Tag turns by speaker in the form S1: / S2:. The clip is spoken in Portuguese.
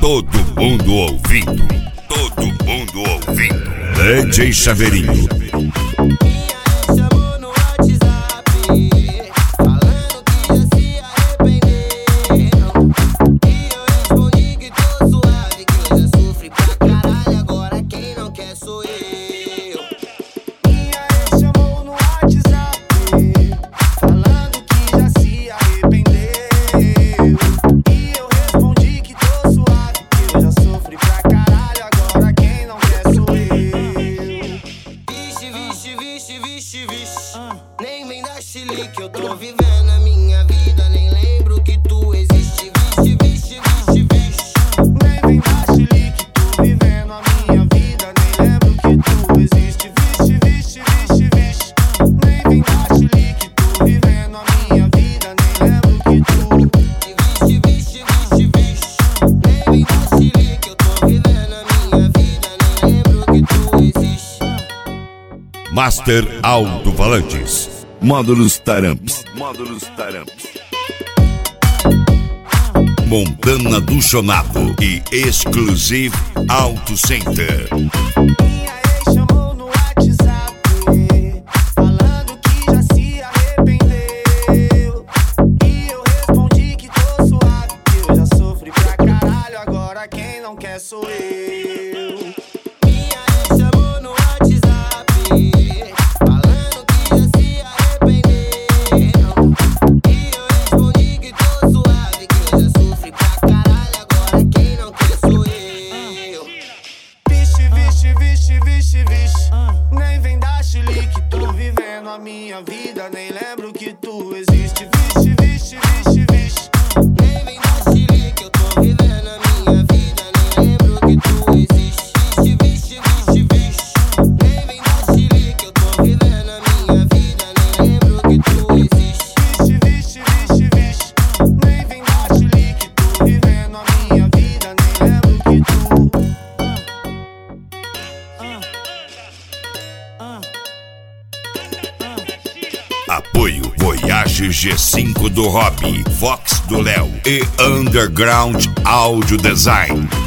S1: Todo mundo ouvindo. Todo mundo ouvindo. DJ Chaveirinho.
S2: Nem vem da Chile que eu tô vivendo a minha vida, nem lembro que tu existe. Vixe, vixe, vixe, vixe. Nem vem da Chile que tô vivendo a minha vida, nem lembro que tu existe. Vixe, vixe, vixe, vixe. Nem vem da Chile que tô vivendo a minha vida, nem lembro que tu. Vixe, vixe, vixe, vixe. Nem vem da Chile que eu tô vivendo a minha vida, nem lembro que tu existe.
S1: Master Alto-Falantes. Módulos Taramps. Módulos Taramps. Montana do Chonado e Exclusive Auto Center.
S2: Minha ex chamou no WhatsApp, falando que já se arrependeu. E eu respondi que tô suave, que eu já sofri pra caralho. Agora quem não quer sou eu. Minha ex chamou no WhatsApp, falando que já se arrependeu. E eu respondi que tô suave, que eu já sofri pra caralho. Agora quem não quer sou eu. Vixe, vixe, vixe, vixe, vixe. Nem vem da Chile que tô vivendo a minha vida, nem lembro que tu existe. Vixe, vixe, vixe, vixe. Nem vem da Chile que eu tô vivendo a minha vida, nem lembro que tu existe. Vixe, vixe, vixe, vixe. Nem vem da Chile que eu tô vivendo a minha vida, nem lembro que tu existe. Vixe, vixe, vixe, vixe. Nem vem da Chile que tô vivendo a minha vida, nem lembro que tu.
S1: Apoio Voyage G5 do Hobby, Fox do Léo e Underground Audio Design.